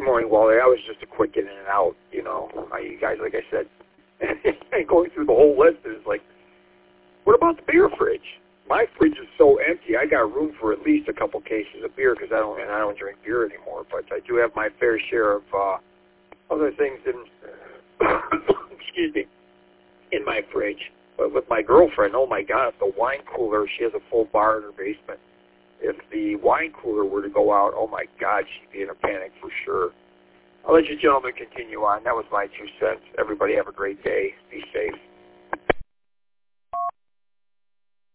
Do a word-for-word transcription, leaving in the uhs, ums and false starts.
morning, Wally. I was just a quick in and out, you know. I, you guys, like I said, going through the whole list is like, what about the beer fridge? My fridge is so empty. I got room for at least a couple cases of beer because I don't and I don't drink beer anymore. But I do have my fair share of uh, other things in excuse me in my fridge. But with my girlfriend, oh my God, if the wine cooler, she has a full bar in her basement. If the wine cooler were to go out, oh my God, she'd be in a panic for sure. I'll let you gentlemen continue on. That was my two cents. Everybody have a great day. Be safe.